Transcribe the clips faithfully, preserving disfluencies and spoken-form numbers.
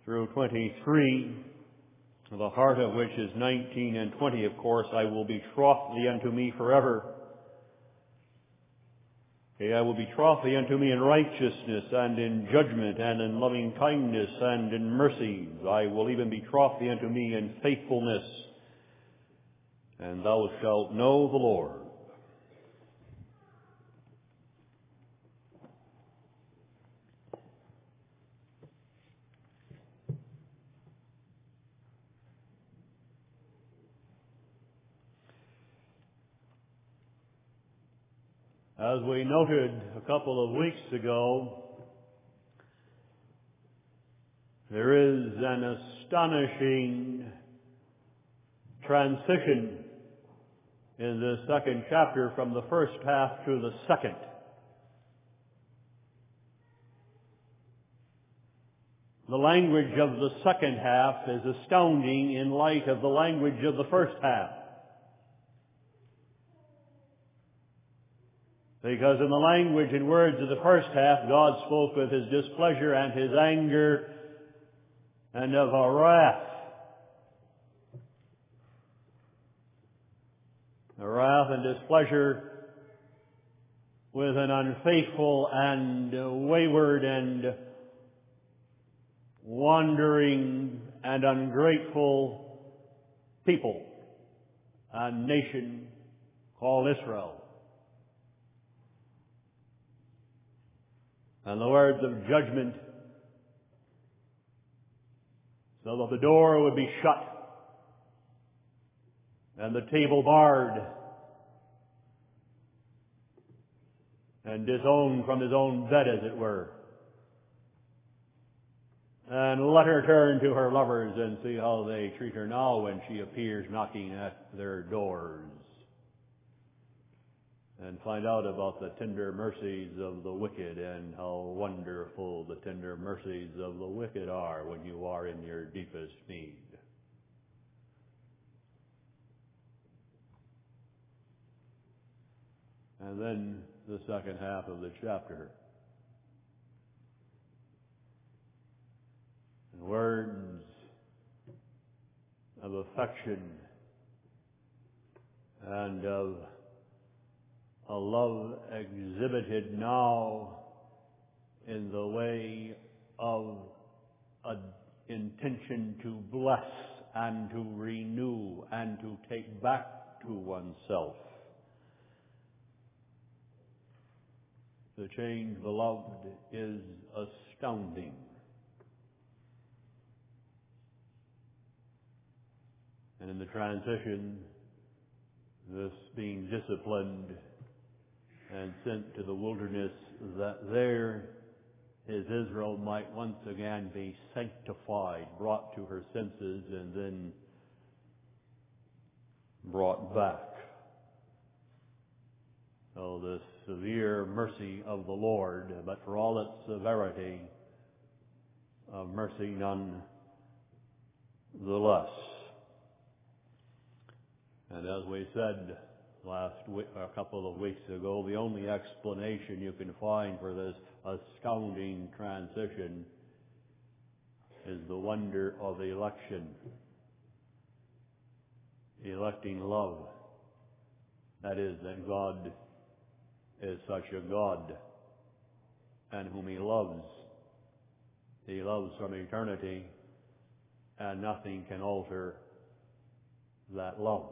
through twenty-three, the heart of which is nineteen and twenty, of course. I will betroth thee unto me forever. Yea, I will betroth thee unto me in righteousness and in judgment and in loving kindness and in mercies. I will even betroth thee unto me in faithfulness, and thou shalt know the Lord. As we noted a couple of weeks ago, there is an astonishing transition in this second chapter from the first half to the second. The language of the second half is astounding in light of the language of the first half. Because in the language and words of the first half, God spoke of His displeasure and His anger and of a wrath. A wrath and displeasure with an unfaithful and wayward and wandering and ungrateful people and nation called Israel. And the words of judgment, so that the door would be shut and the table barred and disowned from his own bed, as it were. And let her turn to her lovers and see how they treat her now when she appears knocking at their doors. And find out about the tender mercies of the wicked and how wonderful the tender mercies of the wicked are when you are in your deepest need. And then the second half of the chapter. And words of affection and of a love exhibited now in the way of an intention to bless and to renew and to take back to oneself. The change, beloved, is astounding. And in the transition, this being disciplined and sent to the wilderness, that there his Israel might once again be sanctified, brought to her senses, and then brought back. So the severe mercy of the Lord, but for all its severity, of mercy none the less. And as we said last week, a couple of weeks ago, the only explanation you can find for this astounding transition is the wonder of election. Electing love. That is, that God is such a God, and whom He loves. He loves from eternity, and nothing can alter that love.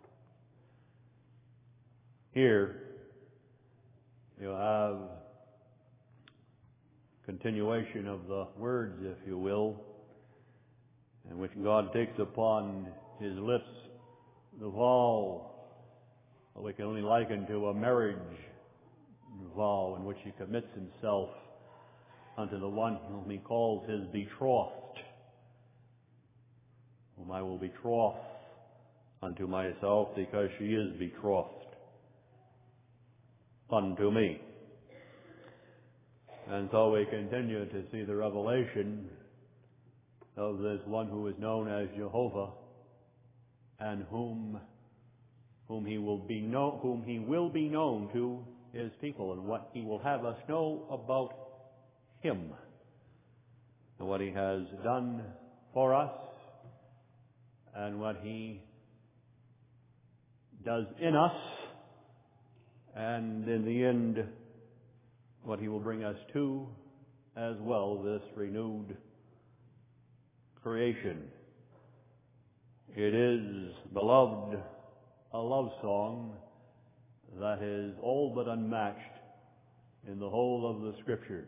Here, you have continuation of the words, if you will, in which God takes upon His lips the vow that we can only liken to a marriage vow, in which He commits Himself unto the one whom He calls His betrothed, whom I will betroth unto myself, because she is betrothed unto me. And so we continue to see the revelation of this one who is known as Jehovah, and whom whom he will be know, whom he will be known to His people, and what He will have us know about Him. and what He has done for us and what He does in us, and in the end, what He will bring us to as well, this renewed creation. It is, beloved, a love song that is all but unmatched in the whole of the Scriptures.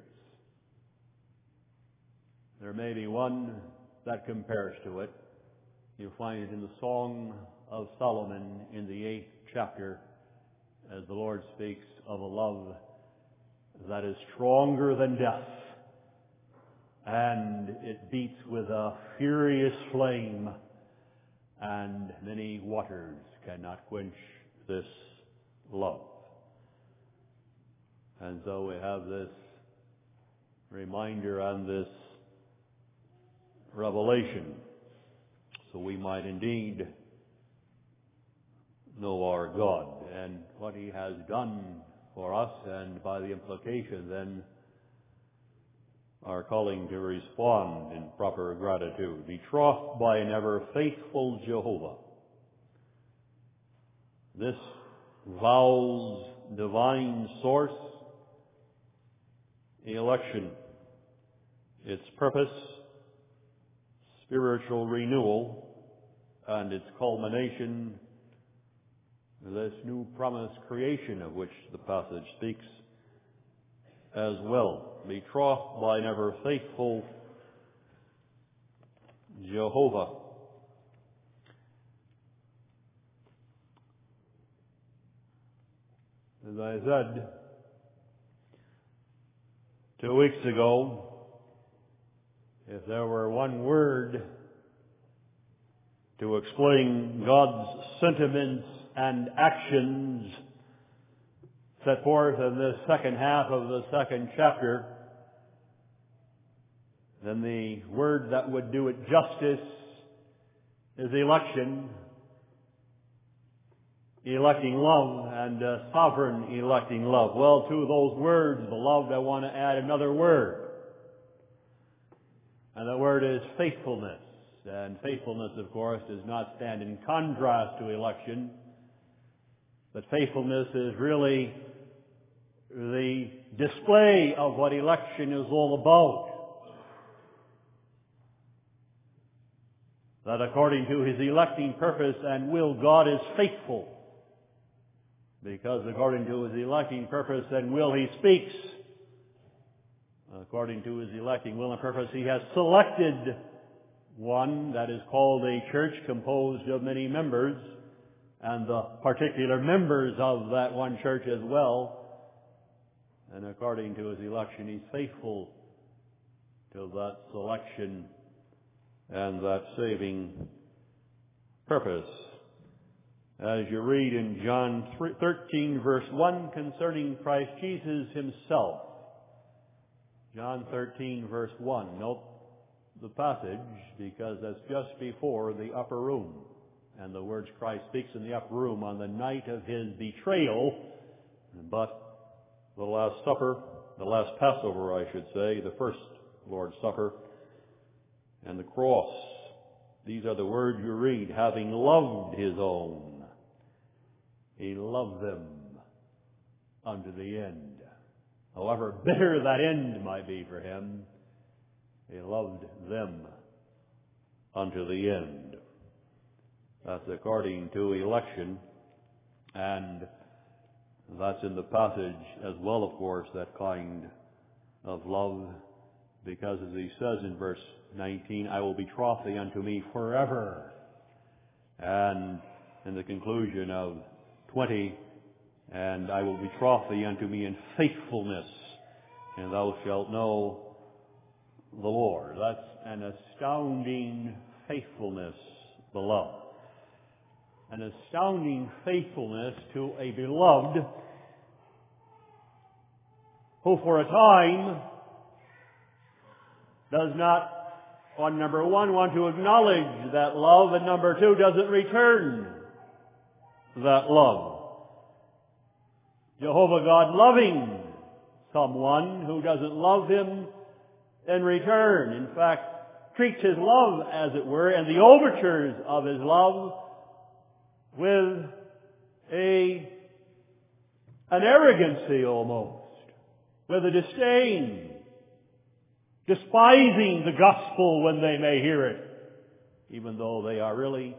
There may be one that compares to it. You'll find it in the Song of Solomon in the eighth chapter, as the Lord speaks of a love that is stronger than death, and it beats with a furious flame, and many waters cannot quench this love. And so we have this reminder and this revelation, so we might indeed know our God and what He has done for us, and by the implication then our calling to respond in proper gratitude. Betrothed by an ever faithful Jehovah. This vow's divine source, election, its purpose, spiritual renewal, and its culmination, this new promised creation of which the passage speaks as well. Betrothed by an ever faithful Jehovah. As I said two weeks ago, if there were one word to explain God's sentiments and actions set forth in this second half of the second chapter, then the word that would do it justice is election, electing love, and uh, sovereign electing love. Well, to those words, beloved, I want to add another word. And the word is faithfulness. And faithfulness, of course, does not stand in contrast to election, but faithfulness is really the display of what election is all about. That according to His electing purpose and will, God is faithful. Because according to His electing purpose and will, He speaks. According to His electing will and purpose, He has selected one that is called a church composed of many members, and the particular members of that one church as well. And according to His election, He's faithful to that selection and that saving purpose. As you read in John thirteen, verse one, concerning Christ Jesus Himself. John thirteen, verse one. Note the passage, because that's just before the upper room. And the words Christ speaks in the upper room on the night of His betrayal. But the Last Supper, the last Passover, I should say, the first Lord's Supper, and the cross. These are the words you read. Having loved His own, He loved them unto the end. However bitter that end might be for Him, He loved them unto the end. That's according to election, and that's in the passage as well, of course, that kind of love, because as He says in verse nineteen, I will betroth thee unto me forever. And in the conclusion of twenty, and I will betroth thee unto me in faithfulness, and thou shalt know the Lord. That's an astounding faithfulness, beloved. An astounding faithfulness to a beloved who for a time does not, on number one, want to acknowledge that love, and number two, doesn't return that love. Jehovah God loving someone who doesn't love Him in return. In fact, treats his love, as it were, and the overtures of his love with a an arrogancy almost, with a disdain, despising the gospel when they may hear it, even though they are really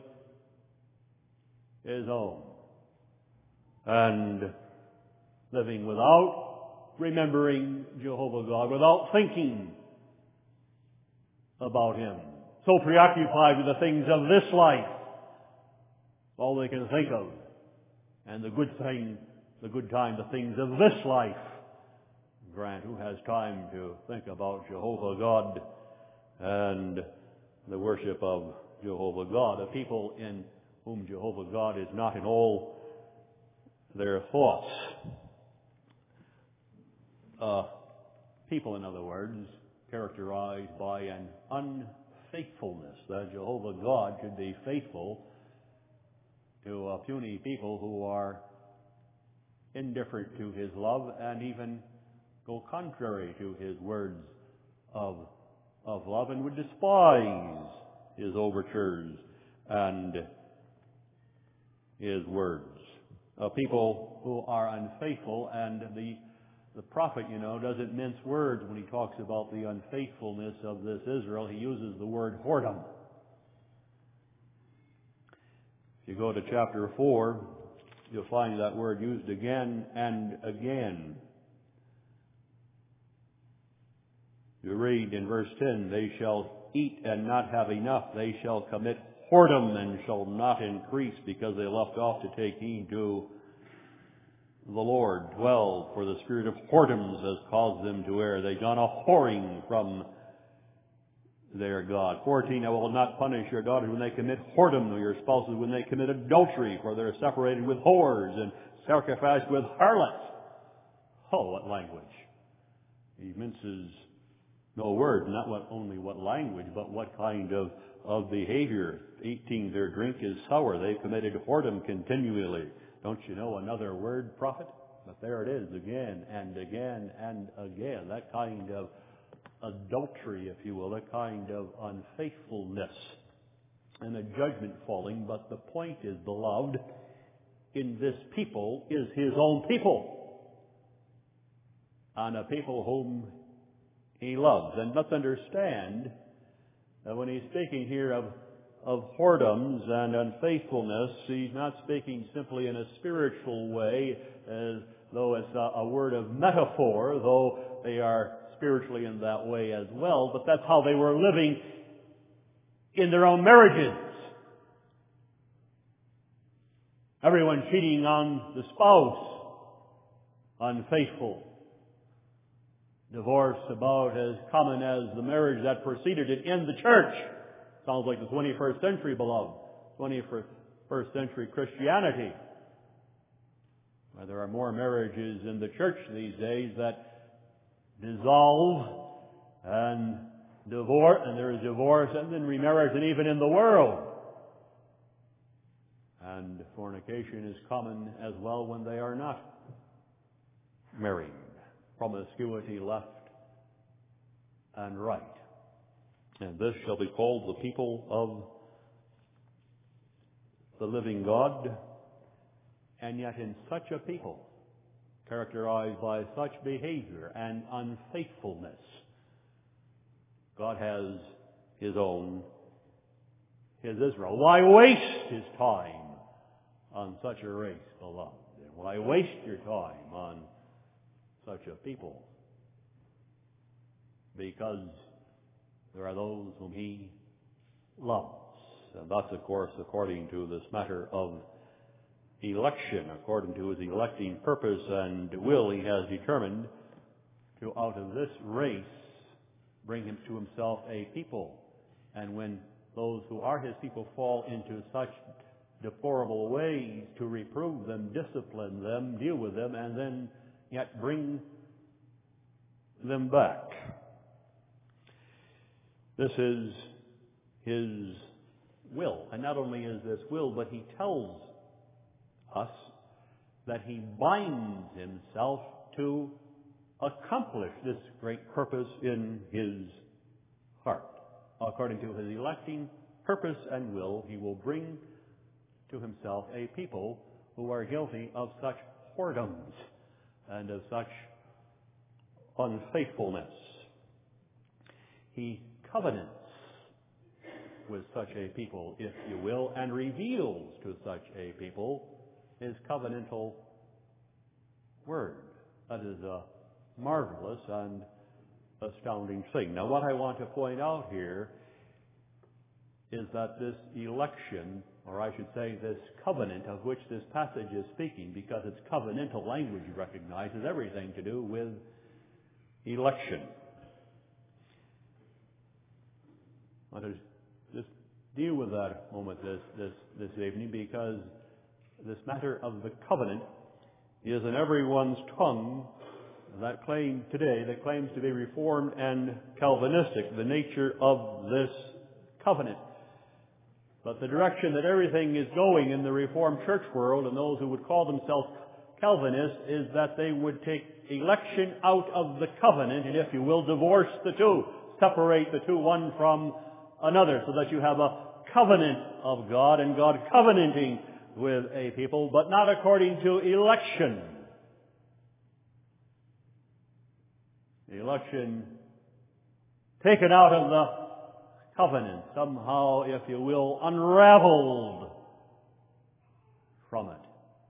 his own, and living without remembering Jehovah God, without thinking about him, so preoccupied with the things of this life, all they can think of, and the good thing, the good time, the things of this life. Grant, who has time to think about Jehovah God and the worship of Jehovah God, a people in whom Jehovah God is not in all their thoughts. Uh, people, in other words, characterized by an unfaithfulness, that Jehovah God should be faithful to a puny people who are indifferent to his love and even go contrary to his words of, of love, and would despise his overtures and his words. Uh, people who are unfaithful, and the the prophet, you know, doesn't mince words when he talks about the unfaithfulness of this Israel. He uses the word whoredom. If you go to chapter four, you'll find that word used again and again. You read in verse ten, they shall eat and not have enough. They shall commit whoredom and shall not increase, because they left off to take heed to the Lord. twelve, for the spirit of whoredoms has caused them to err. They've gone a whoring from their God. fourteen, I will not punish your daughters when they commit whoredom, or your spouses when they commit adultery, for they're separated with whores and sacrificed with harlots. Oh, what language. He minces no word, not what, only what language, but what kind of, of behavior. eighteen, their drink is sour. They've committed whoredom continually. Don't you know another word, prophet? But there it is again and again and again. That kind of adultery, if you will, that kind of unfaithfulness and a judgment falling. But the point is, beloved, in this people is his own people, and a people whom he loves. And let's understand that when he's speaking here of of whoredoms and unfaithfulness, he's not speaking simply in a spiritual way, as though it's a, a word of metaphor, though they are spiritually in that way as well, but that's how they were living in their own marriages. Everyone cheating on the spouse, unfaithful. Divorce about as common as the marriage that preceded it in the church. Sounds like the twenty-first century, beloved. twenty-first century Christianity. Well, there are more marriages in the church these days that dissolve and divorce, and there is divorce and then remarriage, and even in the world. And fornication is common as well when they are not married. Promiscuity left and right. And this shall be called the people of the living God. And yet in such a people, characterized by such behavior and unfaithfulness, God has his own, his Israel. Why waste his time on such a race, beloved? And why waste your time on such a people? Because there are those whom he loves. And that's, of course, according to this matter of election, according to his electing purpose and will, he has determined to, out of this race, bring him to himself a people. And when those who are his people fall into such deplorable ways, to reprove them, discipline them, deal with them, and then yet bring them back. This is his will. And not only is this will, but he tells us that he binds himself to accomplish this great purpose in his heart. According to his electing purpose and will, he will bring to himself a people who are guilty of such whoredoms and of such unfaithfulness. He covenants with such a people, if you will, and reveals to such a people his covenantal word. That is a marvelous and astounding thing. Now, what I want to point out here is that this election, or I should say this covenant of which this passage is speaking, because it's covenantal language, you recognize, has everything to do with election. I want to just deal with that a moment this, this, this evening, because this matter of the covenant is in everyone's tongue that claim today, that claims to be Reformed and Calvinistic, the nature of this covenant. But the direction that everything is going in the Reformed church world, and those who would call themselves Calvinists, is that they would take election out of the covenant, and if you will, divorce the two, separate the two one from another, so that you have a covenant of God and God covenanting with a people, but not according to election. The election taken out of the covenant, somehow, if you will, unraveled from it.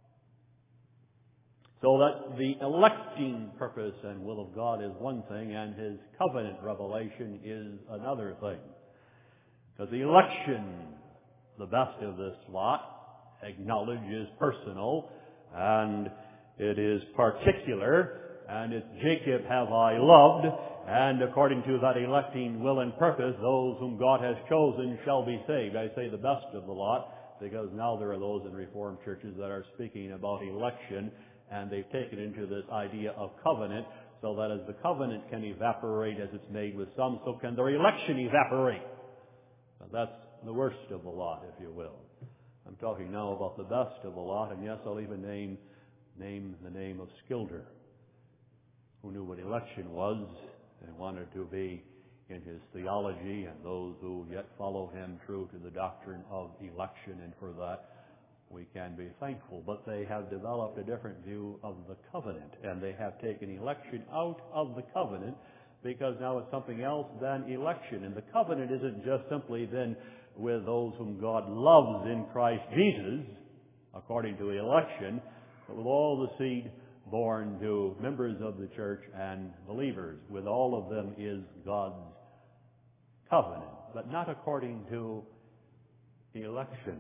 So that the electing purpose and will of God is one thing, and his covenant revelation is another thing. Because the election, the best of this lot, acknowledge is personal, and it is particular, and it's Jacob have I loved, and according to that electing will and purpose, those whom God has chosen shall be saved. I say the best of the lot, because now there are those in Reformed churches that are speaking about election, and they've taken into this idea of covenant, so that as the covenant can evaporate as it's made with some, so can their election evaporate. But that's the worst of the lot, if you will. I'm talking now about the best of the lot, and yes, I'll even name, name the name of Skilder, who knew what election was and wanted to be in his theology, and those who yet follow him true to the doctrine of election, and for that we can be thankful. But they have developed a different view of the covenant, and they have taken election out of the covenant, because now it's something else than election. And the covenant isn't just simply then with those whom God loves in Christ Jesus, according to election, but with all the seed born to members of the church and believers. With all of them is God's covenant, but not according to election.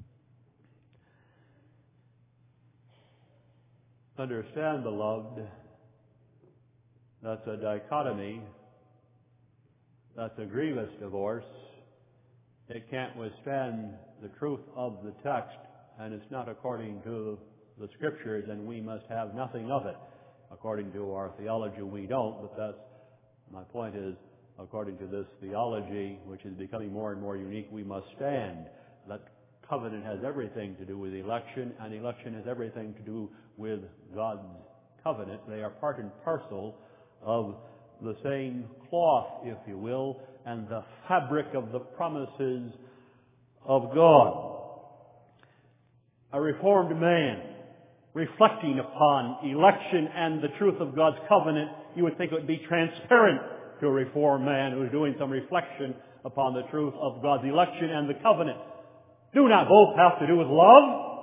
Understand, beloved, that's a dichotomy. That's a grievous divorce. It can't withstand the truth of the text, and it's not according to the Scriptures, and we must have nothing of it. According to our theology, we don't, but that's, my point is, according to this theology, which is becoming more and more unique, we must stand. That covenant has everything to do with election, and election has everything to do with God's covenant. They are part and parcel of the same cloth, if you will, and the fabric of the promises of God. A Reformed man, reflecting upon election and the truth of God's covenant, you would think it would be transparent to a Reformed man who is doing some reflection upon the truth of God's election and the covenant. Do not both have to do with love?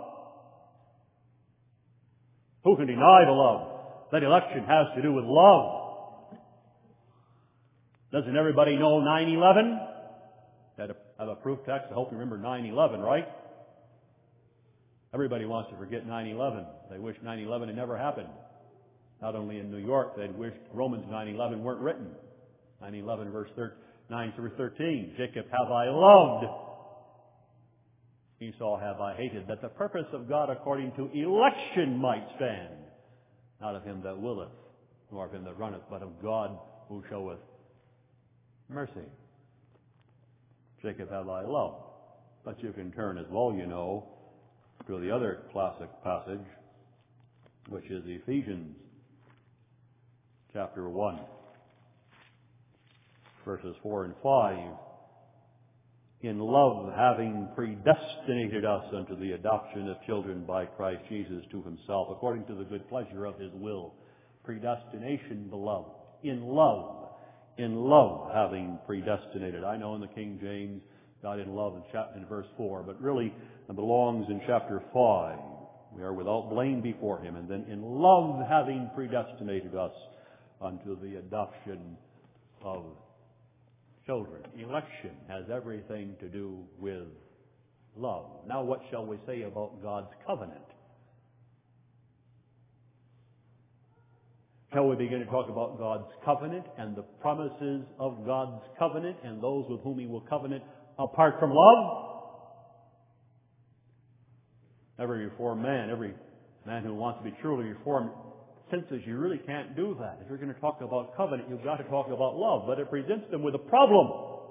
Who can deny the love? That election has to do with love. Doesn't everybody know nine eleven? Had a, have a proof text. I hope you remember nine eleven, right? Everybody wants to forget nine eleven. They wish nine eleven had never happened. Not only in New York, they'd wish Romans nine eleven weren't written. nine eleven verse nine through thirteen. Jacob have I loved, Esau have I hated, that the purpose of God according to election might stand, not of him that willeth, nor of him that runneth, but of God who showeth mercy. Jacob have I loved. But you can turn as well, you know, to the other classic passage, which is Ephesians chapter one, verses four and five. In love, having predestinated us unto the adoption of children by Christ Jesus to himself, according to the good pleasure of his will. Predestination, beloved. In love. In love, having predestinated. I know in the King James, God in love in, chapter, in verse four, but really it belongs in chapter five. We are without blame before him. And then in love, having predestinated us unto the adoption of children. Election has everything to do with love. Now what shall we say about God's covenant? Shall we begin to talk about God's covenant and the promises of God's covenant and those with whom he will covenant apart from love? Every reformed man, every man who wants to be truly reformed, senses you really can't do that. If you're going to talk about covenant, you've got to talk about love. But it presents them with a problem.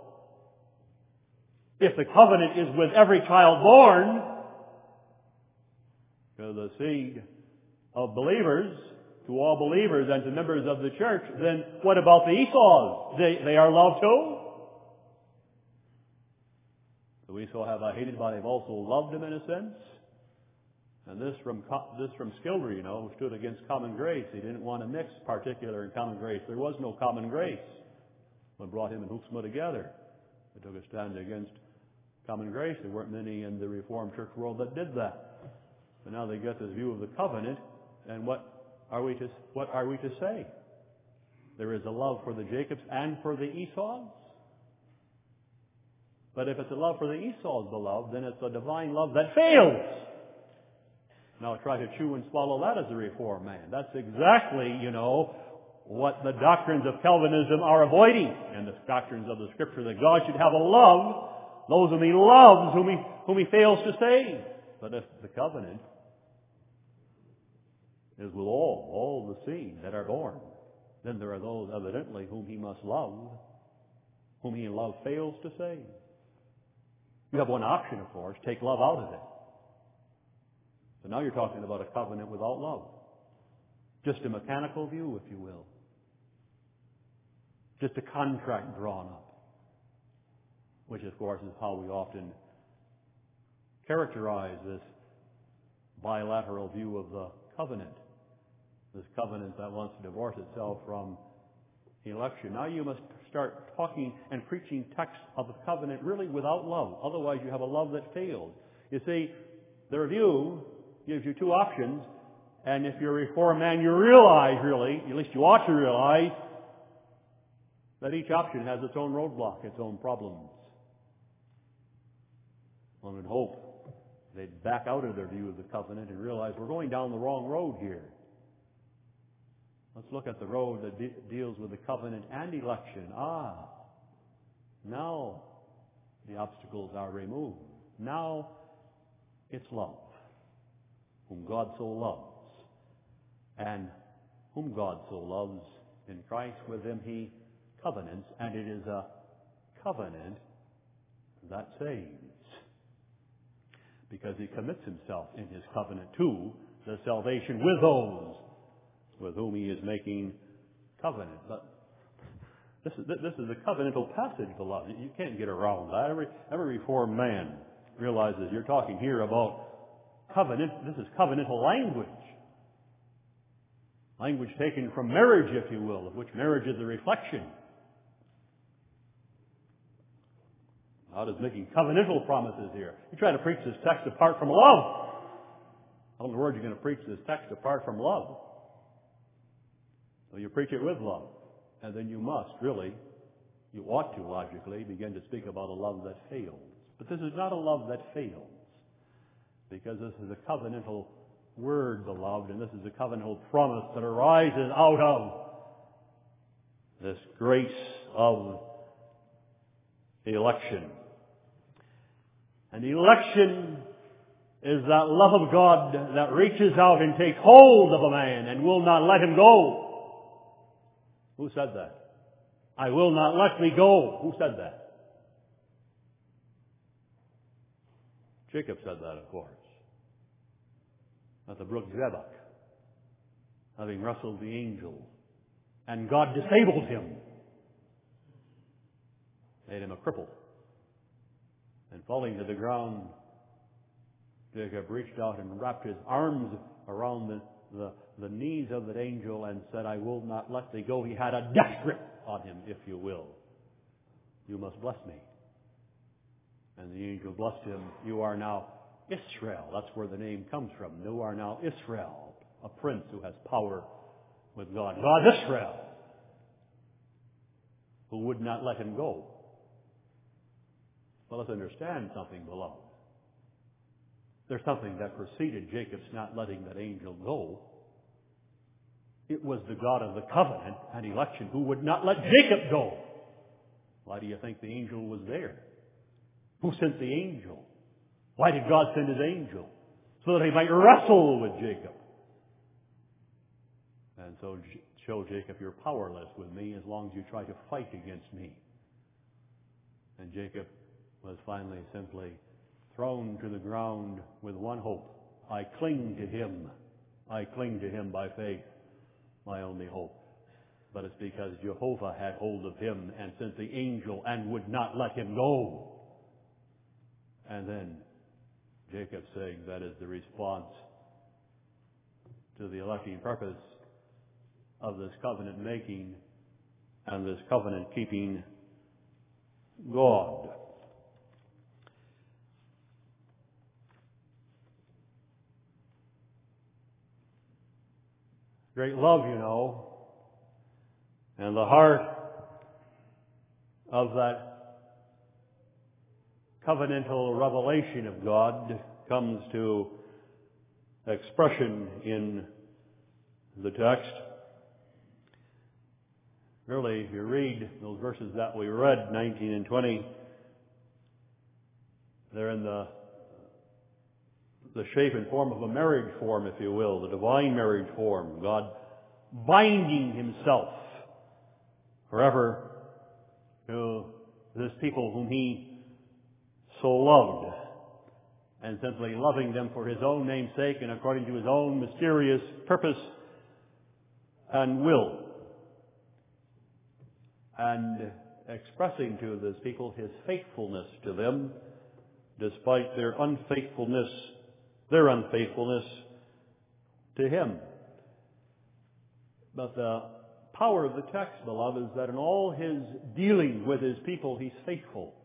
If the covenant is with every child born to the seed of believers, to all believers and to members of the church, then what about the Esau's? They, they are loved too? So Esau have I hated, but I've also loved him in a sense. And this from this from Skilder, you know, who stood against common grace. He didn't want to mix particular and common grace. There was no common grace when brought him and Hoeksma together. They took a stand against common grace. There weren't many in the Reformed church world that did that. But now they get this view of the covenant, and what are we to what are we to say? There is a love for the Jacobs and for the Esau's. But if it's a love for the Esau's, beloved, then it's a divine love that fails. Now try to chew and swallow that as a Reformed man. That's exactly, you know, what the doctrines of Calvinism are avoiding, and the doctrines of the Scripture, that God should have a love, those whom he loves, whom he, whom he fails to save. But if the covenant is with all, all the seed that are born, then there are those evidently whom he must love, whom he in love fails to save. You have one option, of course, take love out of it. So now you're talking about a covenant without love. Just a mechanical view, if you will. Just a contract drawn up. Which, of course, is how we often characterize this bilateral view of the covenant. This covenant that wants to divorce itself from election. Now you must start talking and preaching texts of the covenant really without love. Otherwise you have a love that fails. You see, the review gives you two options, and if you're a Reformed man, you realize, really, at least you ought to realize, that each option has its own roadblock, its own problems. One would hope they'd back out of their view of the covenant and realize we're going down the wrong road here. Let's look at the road that de- deals with the covenant and election. Ah, now the obstacles are removed. Now it's love. Whom God so loves, and whom God so loves in Christ, with him he covenants, and it is a covenant that saves. Because he commits himself in his covenant to the salvation with those with whom he is making covenant. But this is, this is a covenantal passage, beloved. You can't get around that. Every, every Reformed man realizes you're talking here about covenant. This is covenantal language. Language taken from marriage, if you will, of which marriage is a reflection. God is making covenantal promises here. You try to preach this text apart from love. How in the world are you going to preach this text apart from love? So you preach it with love. And then you must, really, you ought to logically begin to speak about a love that fails. But this is not a love that fails. Because this is a covenantal word, beloved, and this is a covenantal promise that arises out of this grace of the election. And the election is that love of God that reaches out and takes hold of a man and will not let him go. Who said that? I will not let me go. Who said that? Jacob said that, of course. At the brook Jabbok, having wrestled the angel And God disabled him, made him a cripple. And falling to the ground, Jacob reached out and wrapped his arms around the, the, the knees of that angel and said, I will not let thee go. He had a death grip on him, if you will. You must bless me. And the angel blessed him. You are now Israel. That's where the name comes from. You are now Israel, a prince who has power with God. God Israel, who would not let him go. Well, let's understand something, beloved. There's something that preceded Jacob's not letting that angel go. It was the God of the covenant and election who would not let Jacob go. Why do you think the angel was there? Who sent the angel? Why did God send his angel? So that he might wrestle with Jacob. And so show Jacob, you're powerless with me as long as you try to fight against me. And Jacob was finally simply thrown to the ground with one hope. I cling to him. I cling to him by faith, my only hope. But it's because Jehovah had hold of him and sent the angel and would not let him go. And then Jacob saying that is the response to the electing purpose of this covenant making and this covenant keeping God. Great love, you know, and the heart of that covenantal revelation of God comes to expression in the text. Really, if you read those verses that we read, nineteen and twenty, they're in the the shape and form of a marriage form, if you will, the divine marriage form. God binding himself forever to this people whom he so loved, and simply loving them for his own name's sake and according to his own mysterious purpose and will, and expressing to this people his faithfulness to them despite their unfaithfulness their unfaithfulness to him. But the power of the text, beloved, is that in all his dealing with his people, he's faithful.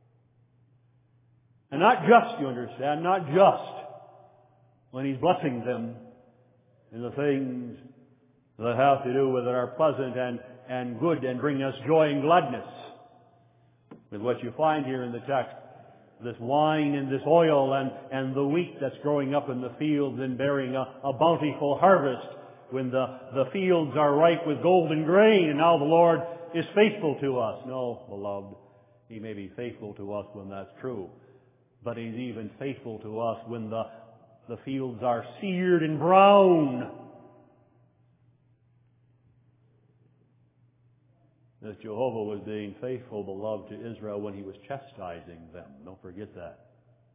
And not just, you understand, not just when he's blessing them in the things that have to do with that are pleasant and, and good and bring us joy and gladness. With what you find here in the text, this wine and this oil and, and the wheat that's growing up in the fields and bearing a, a bountiful harvest when the, the fields are ripe with golden grain, and now the Lord is faithful to us. No, beloved, he may be faithful to us when that's true, but he's even faithful to us when the, the fields are seared and brown. As Jehovah was being faithful, beloved, to Israel when he was chastising them. Don't forget that.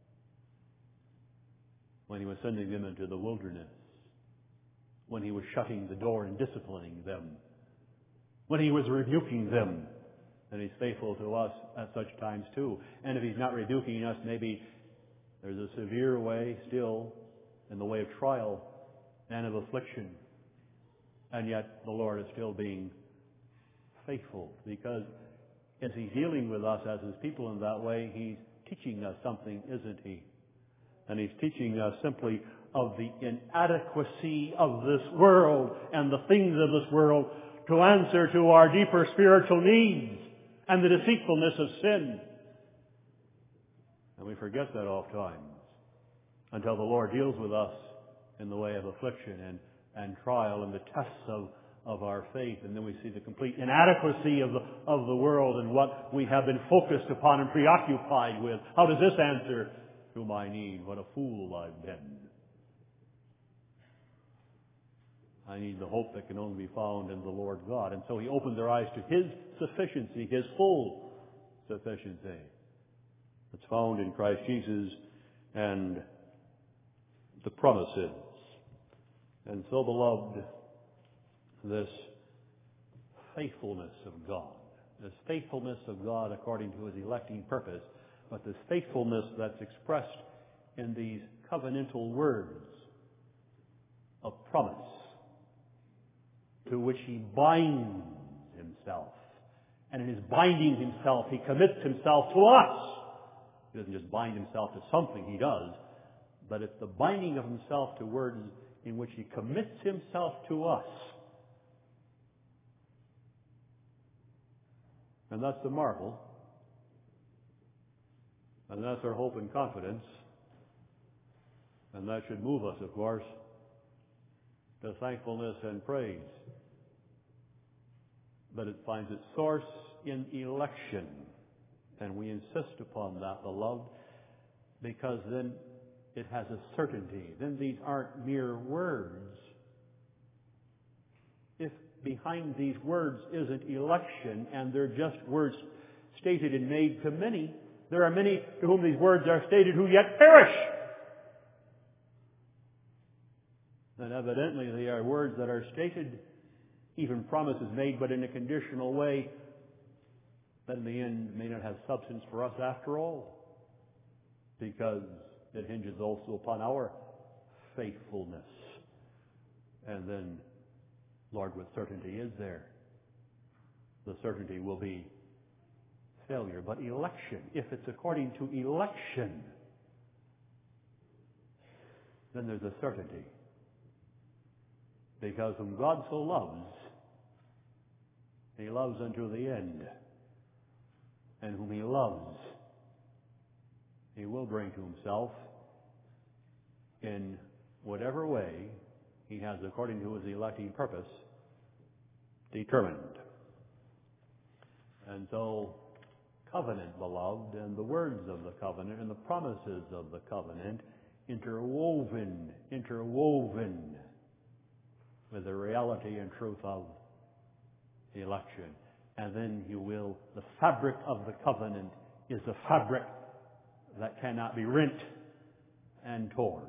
When he was sending them into the wilderness. When he was shutting the door and disciplining them. When he was rebuking them. And he's faithful to us at such times too. And if he's not rebuking us, maybe there's a severe way still in the way of trial and of affliction. And yet the Lord is still being faithful, because as he's dealing with us as his people in that way, he's teaching us something, isn't he? And he's teaching us simply of the inadequacy of this world and the things of this world to answer to our deeper spiritual needs and the deceitfulness of sin. And we forget that oft times until the Lord deals with us in the way of affliction and, and trial and the tests of of our faith, and then we see the complete inadequacy of the, of the world and what we have been focused upon and preoccupied with. How does this answer to my need? What a fool I've been. I need the hope that can only be found in the Lord God. And so he opened their eyes to his sufficiency, his full sufficiency. It's found in Christ Jesus and the promises. And so, beloved, this faithfulness of God. This faithfulness of God according to His electing purpose, but this faithfulness that's expressed in these covenantal words of promise to which He binds Himself. And in His binding Himself, He commits Himself to us. He doesn't just bind Himself to something, He does. But it's the binding of Himself to words in which He commits Himself to us. And that's the marvel. And that's our hope and confidence. And that should move us, of course, to thankfulness and praise. But it finds its source in election. And we insist upon that, beloved, because then it has a certainty. Then these aren't mere words. If behind these words isn't election, and they're just words stated and made to many, there are many to whom these words are stated who yet perish. Then evidently they are words that are stated, even promises made, but in a conditional way that in the end may not have substance for us after all, because it hinges also upon our faithfulness. And then, Lord, what certainty is there? The certainty will be failure. But election, if it's according to election, then there's a certainty. Because whom God so loves, He loves unto the end. And whom He loves, He will bring to Himself in whatever way He has, according to His electing purpose, determined. And so, covenant, beloved, and the words of the covenant and the promises of the covenant interwoven, interwoven with the reality and truth of election. And then you will, the fabric of the covenant is a fabric that cannot be rent and torn.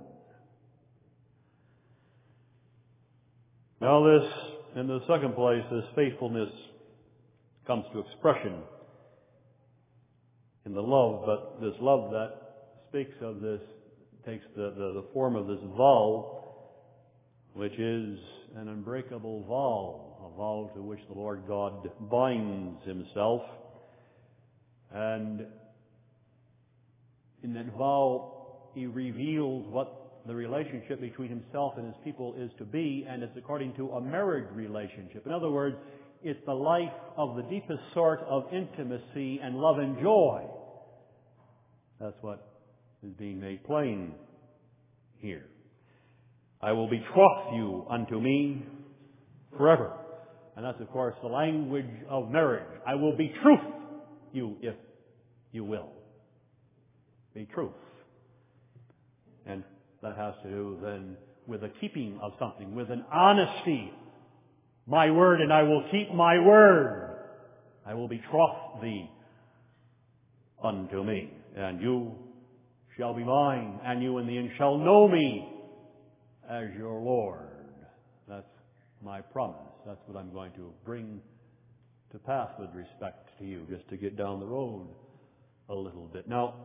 Now this, in the second place, this faithfulness comes to expression in the love, but this love that speaks of this takes the, the, the form of this vow, which is an unbreakable vow, a vow to which the Lord God binds Himself. And in that vow, He reveals what the relationship between Himself and His people is to be, and it's according to a marriage relationship. In other words, it's the life of the deepest sort of intimacy and love and joy. That's what is being made plain here. I will betroth you unto me forever. And that's, of course, the language of marriage. I will betroth you if you will. Betroth. And that has to do then with the keeping of something, with an honesty. My word, and I will keep my word. I will betroth thee unto me, and you shall be mine, and you in the end shall know me as your Lord. That's my promise. That's what I'm going to bring to pass with respect to you, just to get down the road a little bit. Now,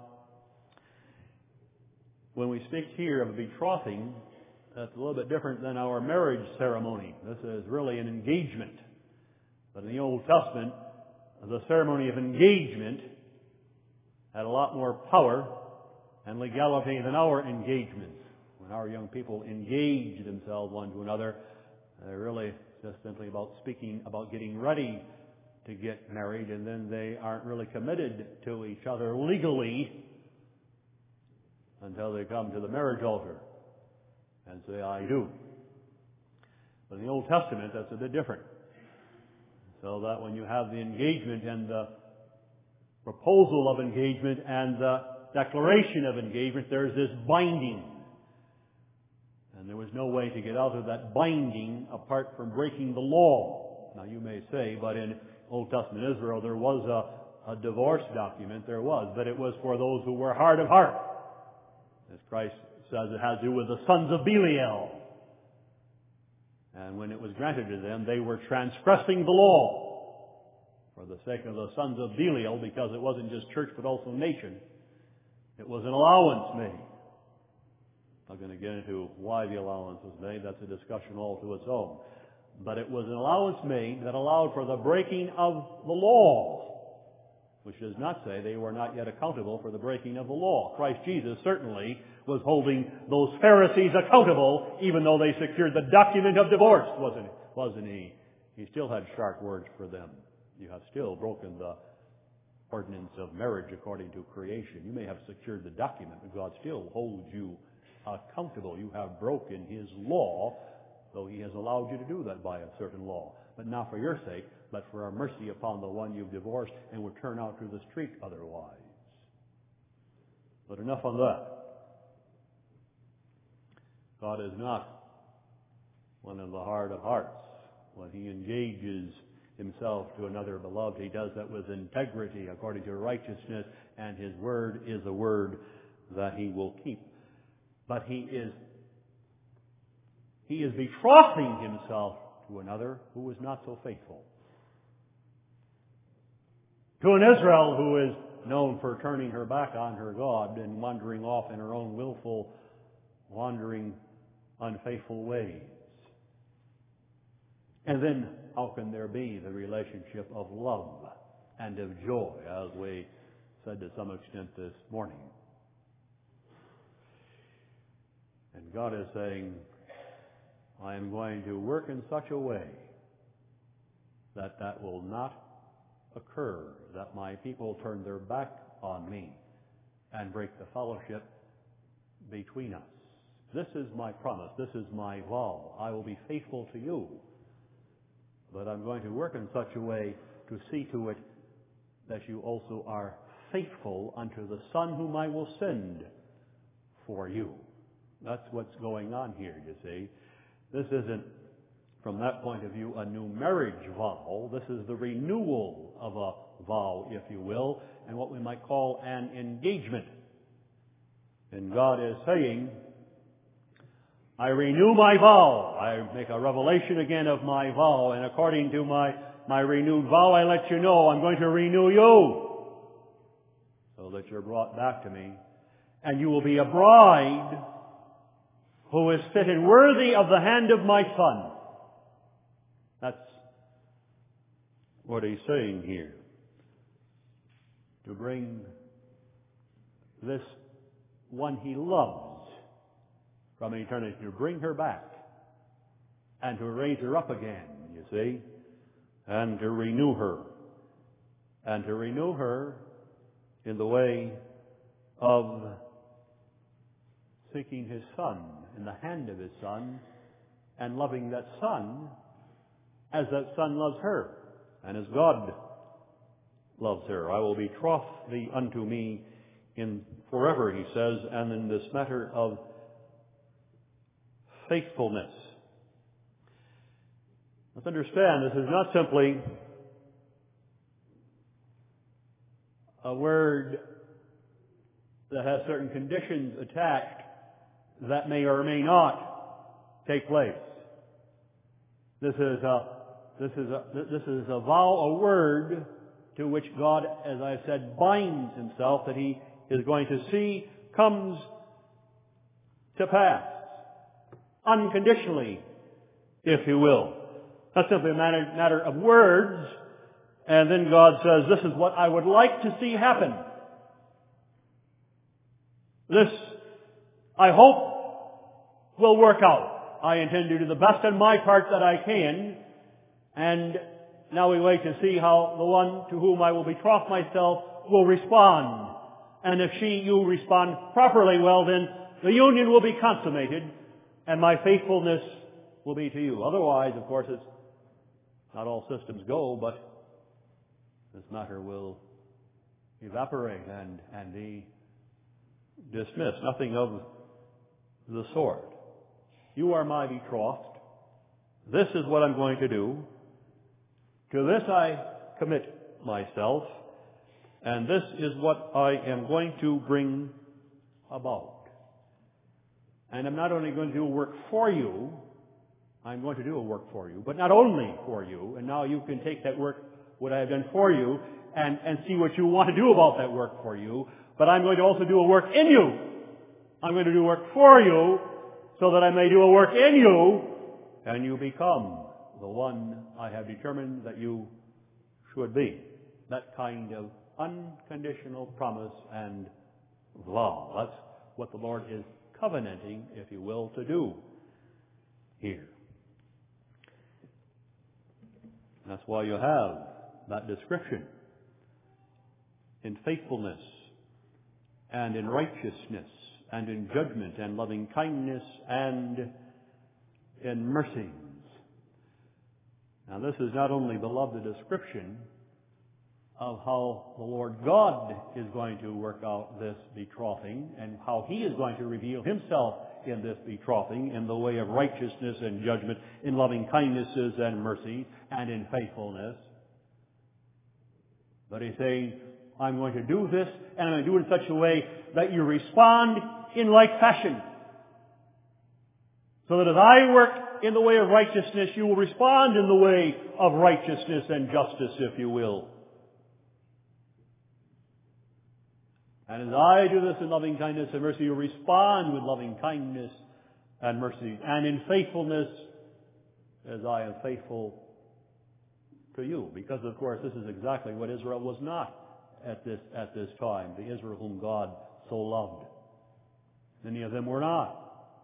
when we speak here of a betrothing, that's a little bit different than our marriage ceremony. This is really an engagement. But in the Old Testament, the ceremony of engagement had a lot more power and legality than our engagements. When our young people engage themselves one to another, they're really just simply about speaking about getting ready to get married, and then they aren't really committed to each other legally until they come to the marriage altar and say, I do. But in the Old Testament, that's a bit different. So that when you have the engagement and the proposal of engagement and the declaration of engagement, there's this binding. And there was no way to get out of that binding apart from breaking the law. Now you may say, but in Old Testament Israel there was a, a divorce document. There was, but it was for those who were hard of heart. As Christ says, it has to do with the sons of Belial. And when it was granted to them, they were transgressing the law. for the sake of the sons of Belial, because it wasn't just church but also nation. It was an allowance made. I'm not going to get into why the allowance was made. That's a discussion all to its own. But it was an allowance made that allowed for the breaking of the law, which does not say they were not yet accountable for the breaking of the law. Christ Jesus certainly was holding those Pharisees accountable, even though they secured the document of divorce, wasn't, wasn't he? He still had sharp words for them. You have still broken the ordinance of marriage according to creation. You may have secured the document, but God still holds you accountable. You have broken His law, though He has allowed you to do that by a certain law. But not for your sake, but for our mercy upon the one you've divorced and would turn out to the street otherwise. But enough on that. God is not one of the heart of hearts. When He engages Himself to another beloved, He does that with integrity according to righteousness, and His word is a word that He will keep. But He is He is betrothing Himself to another who is not so faithful. To an Israel who is known for turning her back on her God and wandering off in her own willful, wandering, unfaithful ways. And then how can there be the relationship of love and of joy, as we said to some extent this morning? And God is saying, I am going to work in such a way that that will not occur, that my people turn their back on me and break the fellowship between us. This is my promise. This is my vow. I will be faithful to you. But I'm going to work in such a way to see to it that you also are faithful unto the Son whom I will send for you. That's what's going on here, you see. This isn't, from that point of view, a new marriage vow. This is the renewal of a vow, if you will, and what we might call an engagement. And God is saying, I renew my vow. I make a revelation again of my vow, and according to my, my renewed vow, I let you know I'm going to renew you so that you're brought back to me. And you will be a bride who is fit and worthy of the hand of my Son. That's what He's saying here. To bring this one He loves from eternity, to bring her back and to raise her up again, you see, and to renew her. And to renew her in the way of seeking His Son, in the hand of His Son, and loving that Son as that Son loves her, and as God loves her. I will betroth thee unto me in forever, He says, and in this matter of faithfulness. Let's understand, this is not simply a word that has certain conditions attached that may or may not take place. This is a this is a this is a vow, a word to which God, as I said, binds Himself, that He is going to see comes to pass unconditionally, if you will. Not simply a matter, matter of words, and then God says, this is what I would like to see happen. This, I hope, will work out. I intend to do the best on my part that I can, and now we wait to see how the one to whom I will betroth myself will respond. And if she, you respond properly, well then, the union will be consummated, and my faithfulness will be to you. Otherwise, of course, it's not all systems go, but this matter will evaporate and, and be dismissed. Nothing of the sort. You are my betrothed. This is what I'm going to do. To this I commit myself, and this is what I am going to bring about. And I'm not only going to do a work for you, I'm going to do a work for you, but not only for you, and now you can take that work what I have done for you and, and see what you want to do about that work for you. But I'm going to also do a work in you. I'm going to do work for you so that I may do a work in you and you become the one I have determined that you should be. That kind of unconditional promise and vow. That's what the Lord is covenanting, if you will, to do here. That's why you have that description in faithfulness and in righteousness and in judgment and loving kindness and in mercies. Now this is not only, beloved, a description of how the Lord God is going to work out this betrothing and how He is going to reveal Himself in this betrothing in the way of righteousness and judgment, in loving kindnesses and mercy, and in faithfulness. But He's saying, I'm going to do this, and I'm going to do it in such a way that you respond in like fashion. So that as I work in the way of righteousness, you will respond in the way of righteousness and justice, if you will. And as I do this in loving kindness and mercy, you respond with loving kindness and mercy, and in faithfulness, as I am faithful to you. Because, of course, this is exactly what Israel was not at this, at this time, the Israel whom God so loved. Many of them were not.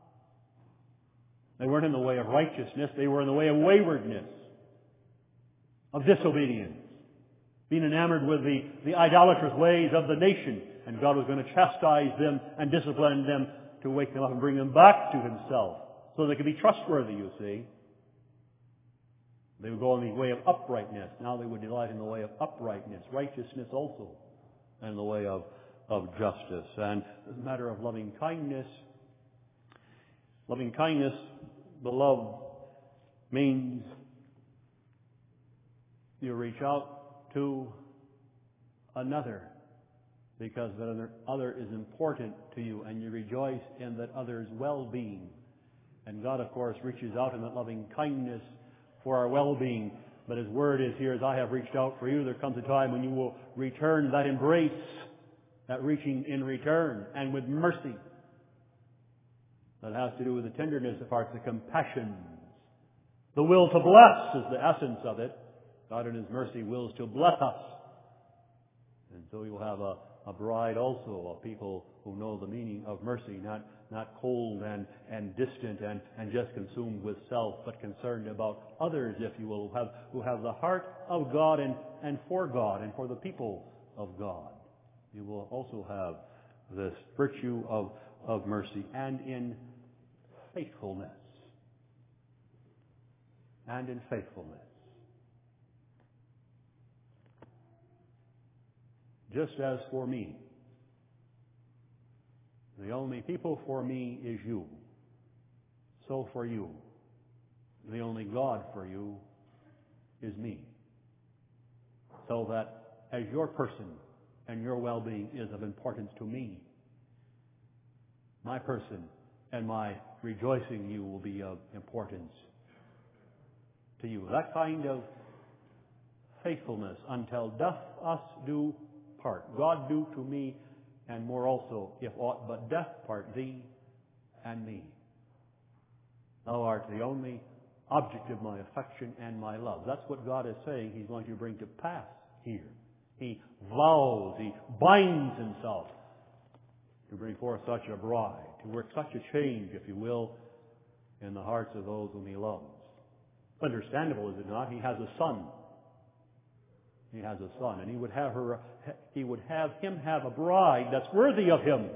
They weren't in the way of righteousness. They were in the way of waywardness, of disobedience, being enamored with the, the idolatrous ways of the nation. And God was going to chastise them and discipline them to wake them up and bring them back to Himself so they could be trustworthy, you see. They would go in the way of uprightness. Now they would delight in the way of uprightness, righteousness also, and the way of, of justice. And as a matter of loving kindness, loving kindness, beloved, means you reach out to another because that other is important to you, and you rejoice in that other's well-being. And God, of course, reaches out in that loving kindness for our well-being. But His word is here, as I have reached out for you, there comes a time when you will return that embrace, that reaching in return, and with mercy. That has to do with the tenderness of hearts, the compassion. The will to bless is the essence of it. God in His mercy wills to bless us. And so you'll have a, a bride also, of people who know the meaning of mercy, not, not cold and, and distant and, and just consumed with self, but concerned about others, if you will, who have, who have the heart of God and, and for God and for the people of God. You will also have this virtue of, of mercy and in faithfulness. And in faithfulness. Just as for me, the only people for me is you. So for you, the only God for you is me. So that as your person and your well-being is of importance to me, my person and my rejoicing in you will be of importance to you. That kind of faithfulness until doth us do part. God do to me, and more also, if aught but death part thee and me. Thou art the only object of my affection and my love. That's what God is saying He's going to bring to pass here. He vows, He binds Himself to bring forth such a bride, to work such a change, if you will, in the hearts of those whom He loves. Understandable, is it not? He has a son. He has a son, and he would have her, he would have him have a bride that's worthy of him.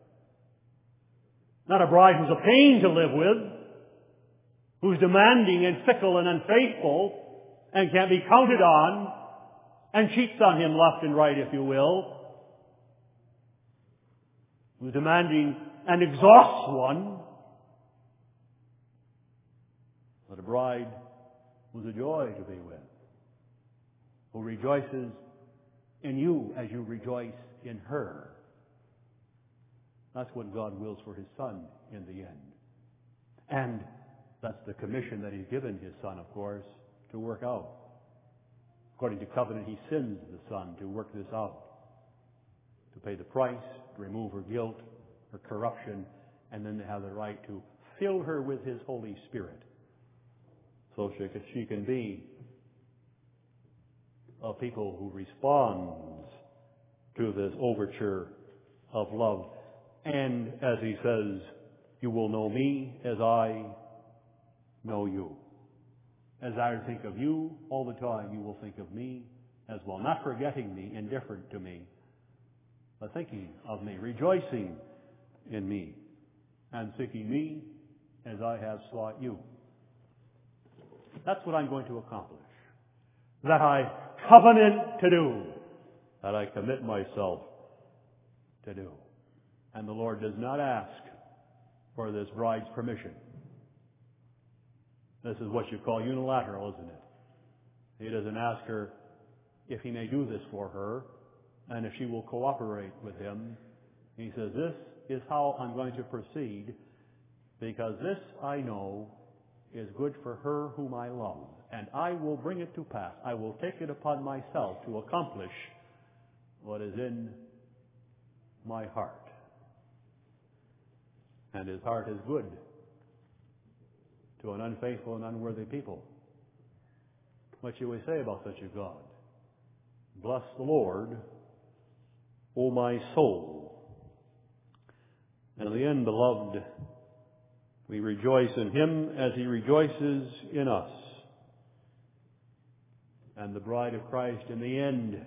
Not a bride who's a pain to live with, who's demanding and fickle and unfaithful, and can't be counted on, and cheats on him left and right, if you will. Who's demanding and exhausts one. But a bride who's a joy to be with, who rejoices in you as you rejoice in her. That's what God wills for His Son in the end. And that's the commission that He's given His Son, of course, to work out. According to covenant, he sends the Son to work this out, to pay the price, to remove her guilt, her corruption, and then to have the right to fill her with his Holy Spirit so she, she can be a people who responds to this overture of love. And as he says, you will know me as I know you. As I think of you all the time, you will think of me as well. Not forgetting me, indifferent to me, but thinking of me, rejoicing in me, and seeking me as I have sought you. That's what I'm going to accomplish. That I covenant to do. That I commit myself to do. And the Lord does not ask for this bride's permission. This is what you call unilateral, isn't it? He doesn't ask her if he may do this for her, and if she will cooperate with him. He says, this is how I'm going to proceed, because this I know is good for her whom I love, and I will bring it to pass. I will take it upon myself to accomplish what is in my heart. And his heart is good to an unfaithful and unworthy people. What shall we say about such a God? Bless the Lord, O my soul. And in the end, beloved, we rejoice in him as he rejoices in us. And the bride of Christ, in the end,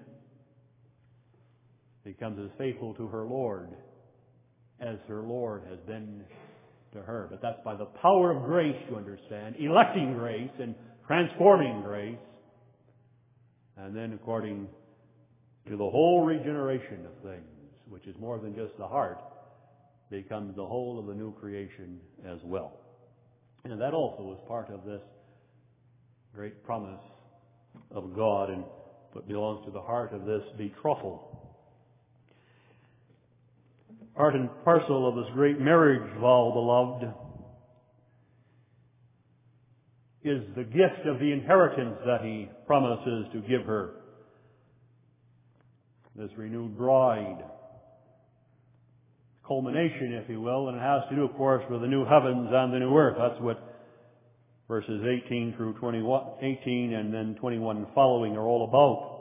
becomes as faithful to her Lord as her Lord has been to her. But that's by the power of grace, you understand, electing grace and transforming grace. And then according to the whole regeneration of things, which is more than just the heart, becomes the whole of the new creation as well. And that also is part of this great promise of God and what belongs to the heart of this betrothal. Part and parcel of this great marriage vow, beloved, is the gift of the inheritance that he promises to give her. This renewed bride. Culmination, if you will, and it has to do, of course, with the new heavens and the new earth. That's what verses eighteen through twenty-one, eighteen and then twenty-one and following are all about.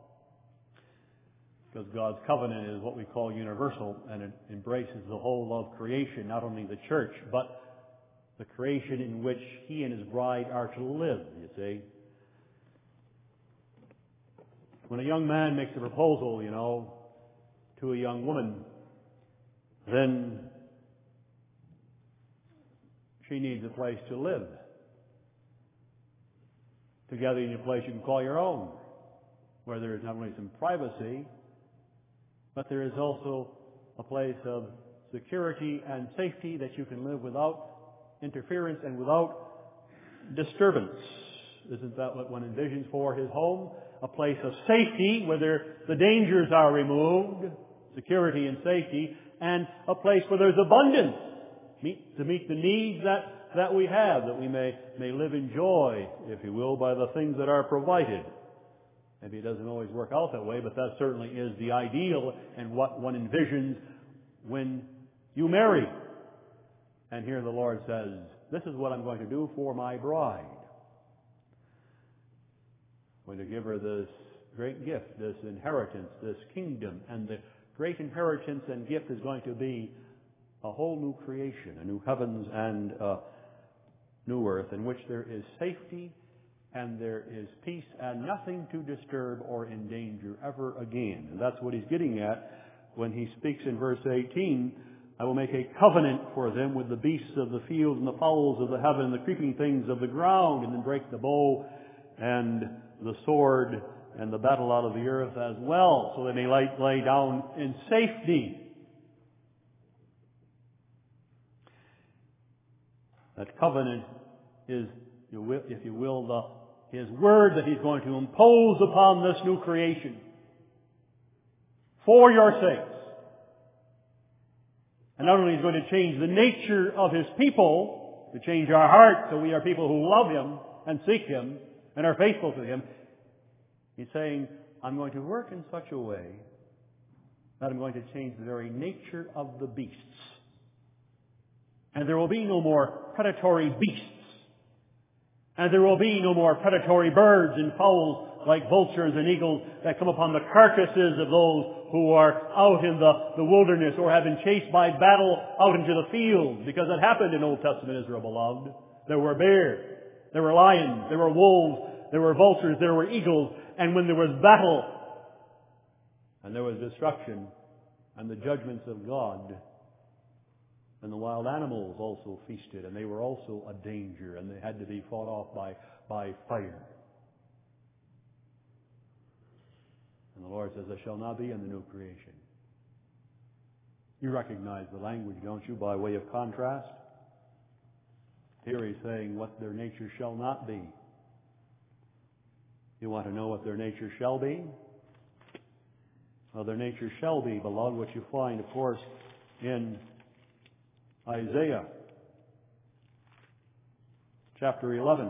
Because God's covenant is what we call universal, and it embraces the whole of creation, not only the church, but the creation in which he and his bride are to live, you see. When a young man makes a proposal, you know, to a young woman, then she needs a place to live. Together in a place you can call your own, where there is not only some privacy, but there is also a place of security and safety that you can live without interference and without disturbance. Isn't that what one envisions for his home? A place of safety where there, the dangers are removed, security and safety, and a place where there's abundance meet, to meet the needs that, that we have, that we may, may live in joy, if you will, by the things that are provided. Maybe it doesn't always work out that way, but that certainly is the ideal and what one envisions when you marry. And here the Lord says, this is what I'm going to do for my bride. I'm going to give her this great gift, this inheritance, this kingdom, and the great inheritance and gift is going to be a whole new creation, a new heavens and a new earth in which there is safety and there is peace and nothing to disturb or endanger ever again. And that's what he's getting at when he speaks in verse eighteen, I will make a covenant for them with the beasts of the field and the fowls of the heaven and the creeping things of the ground, and then break the bow and the sword and the battle out of the earth as well, so they may lay, lay down in safety. That covenant is, if you will, the his word that he's going to impose upon this new creation for your sakes. And not only is he going to change the nature of his people, to change our hearts so we are people who love him and seek him and are faithful to him, He's saying, I'm going to work in such a way that I'm going to change the very nature of the beasts. And there will be no more predatory beasts. And there will be no more predatory birds and fowls like vultures and eagles that come upon the carcasses of those who are out in the, the wilderness or have been chased by battle out into the fields. Because it happened in Old Testament Israel, beloved. There were bears, there were lions, there were wolves, there were vultures, there were eagles. And when there was battle and there was destruction and the judgments of God, and the wild animals also feasted, and they were also a danger, and they had to be fought off by, by fire. And the Lord says, there shall not be in the new creation. You recognize the language, don't you, by way of contrast? Here he's saying what their nature shall not be. You want to know what their nature shall be? Well, their nature shall be, beloved, what you find, of course, in Isaiah chapter eleven.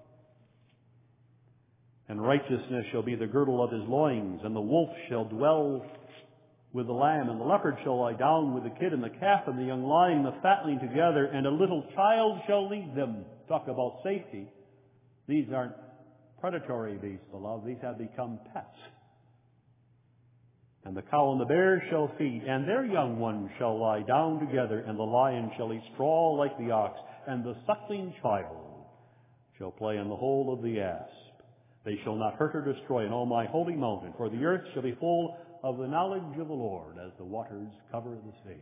And righteousness shall be the girdle of his loins, and the wolf shall dwell with the lamb, and the leopard shall lie down with the kid, and the calf and the young lion, the fatling together, and a little child shall lead them. Talk about safety. These aren't predatory beasts, beloved. These have become pets. And the cow and the bear shall feed, and their young ones shall lie down together, and the lion shall eat straw like the ox, and the suckling child shall play in the hole of the asp. They shall not hurt or destroy in all my holy mountain, for the earth shall be full of the knowledge of the Lord as the waters cover the sea.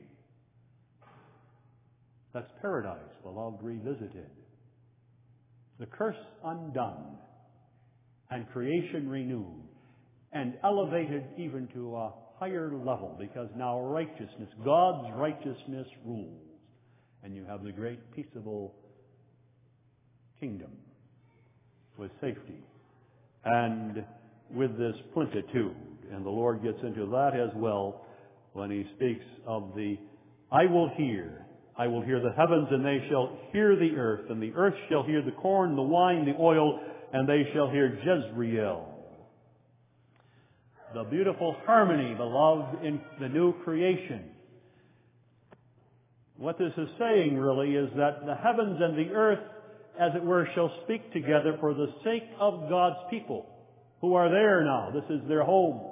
That's paradise, beloved, revisited. The curse undone, and creation renewed, and elevated even to a higher level, because now righteousness, God's righteousness rules. And you have the great peaceable kingdom with safety and with this plenitude. And the Lord gets into that as well when he speaks of the, I will hear, I will hear the heavens, and they shall hear the earth, and the earth shall hear the corn, the wine, the oil, and they shall hear Jezreel. The beautiful harmony, beloved, in the new creation. What this is saying really is that the heavens and the earth, as it were, shall speak together for the sake of God's people who are there now. This is their home.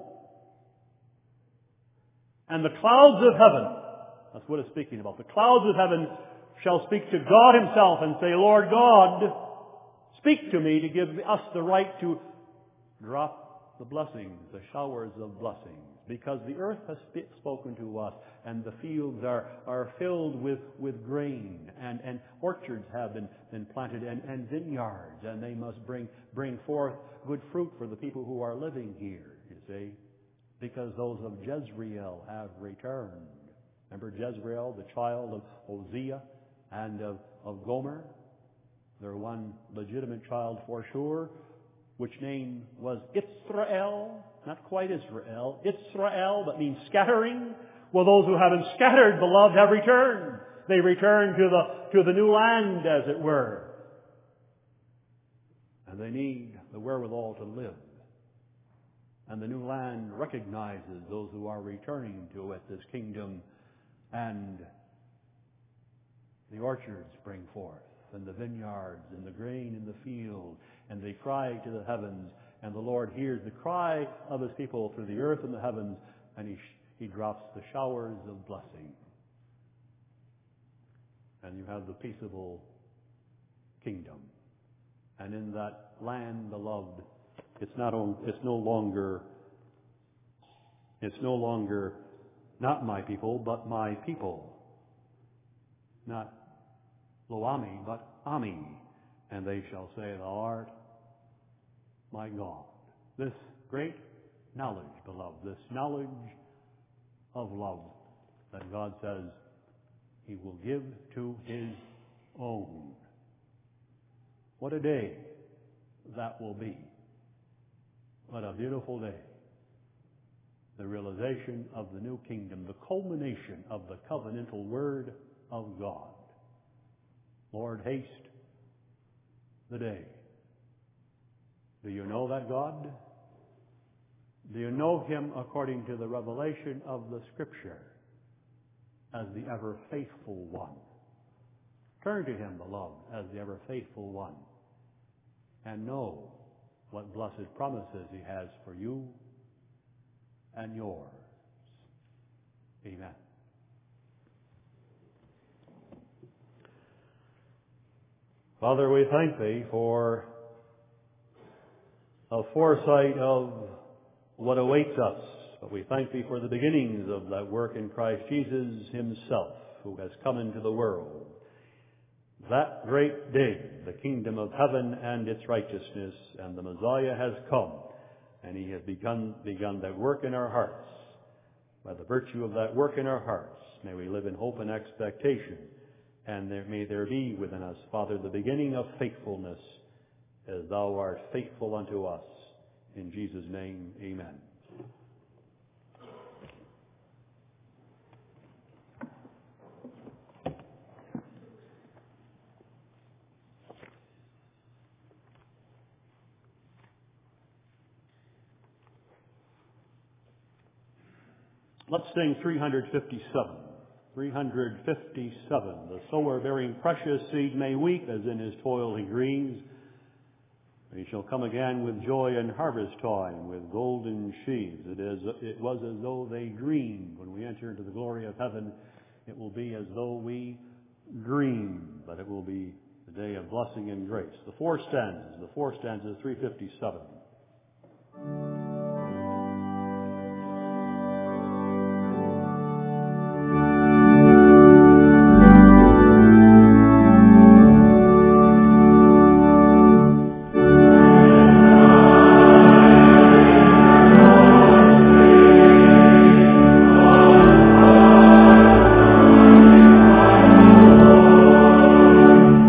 And the clouds of heaven, that's what it's speaking about. The clouds of heaven shall speak to God himself and say, Lord God, speak to me to give us the right to drop the blessings, the showers of blessings, because the earth has sp- spoken to us, and the fields are, are filled with, with grain, and, and orchards have been, been planted, and, and vineyards, and they must bring, bring forth good fruit for the people who are living here, you see, because those of Jezreel have returned. Remember Jezreel, the child of Hosea and of, of Gomer? Their one legitimate child for sure, which name was Israel, not quite Israel, Israel, that means scattering. Well, those who have been scattered, beloved, have returned. They return to the, to the new land, as it were. And they need the wherewithal to live. And the new land recognizes those who are returning to it, this kingdom, and the orchards bring forth, and the vineyards, and the grain in the field, and they cry to the heavens, and the Lord hears the cry of his people through the earth and the heavens, and he, he drops the showers of blessing. And you have the peaceable kingdom. And in that land, beloved, it's not on, it's no longer, it's no longer not my people, but my people. Not Lo-Ami, but Ami. And they shall say, Thou art my God. This great knowledge, beloved, this knowledge of love that God says he will give to his own. What a day that will be. What a beautiful day. The realization of the new kingdom, the culmination of the covenantal word of God. Lord, haste the day. Do you know that God? Do you know him according to the revelation of the Scripture as the ever faithful one? Turn to him, beloved, as the ever faithful one, and know what blessed promises he has for you and yours. Amen. Father, we thank thee for a foresight of what awaits us. But we thank thee for the beginnings of that work in Christ Jesus himself, who has come into the world. That great day, the kingdom of heaven and its righteousness, and the Messiah has come, and he has begun, begun that work in our hearts. By the virtue of that work in our hearts, may we live in hope and expectation, and there, may there be within us, Father, the beginning of faithfulness, as thou art faithful unto us. In Jesus' name, amen. Let's sing three fifty-seven. three fifty-seven. The sower bearing precious seed may weep, as in his toil he grieves. He shall come again with joy in harvest time, with golden sheaves. It is, it was as though they dreamed. When we enter into the glory of heaven, it will be as though we dream, but it will be the day of blessing and grace. The four stanzas, the four stanzas, three fifty-seven.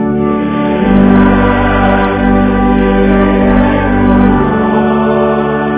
Thank you.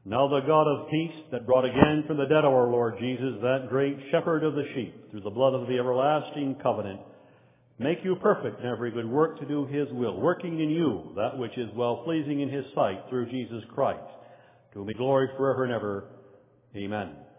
Now the God of peace, that brought again from the dead our Lord Jesus, that great shepherd of the sheep, through the blood of the everlasting covenant, make you perfect in every good work to do his will, working in you that which is well-pleasing in his sight through Jesus Christ, to whom be glory forever and ever. Amen.